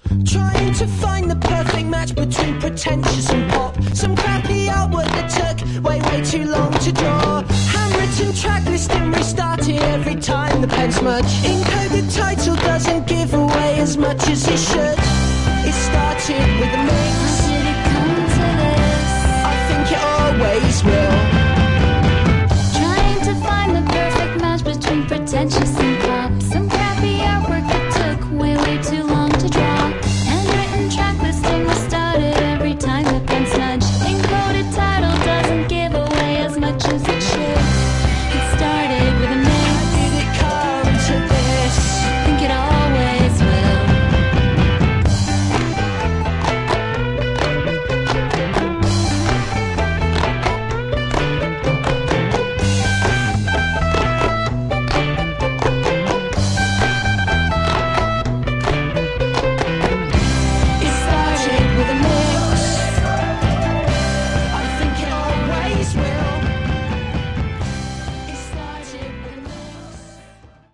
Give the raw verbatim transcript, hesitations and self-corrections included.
Trying to find the perfect match between pretentious and pop. Some crappy artwork that took way, way too long to draw. Handwritten track listing restarted every time the pen smudge. Encoded title doesn't give away as much as it should. It started with a mix. How did it come to this? I think it always will.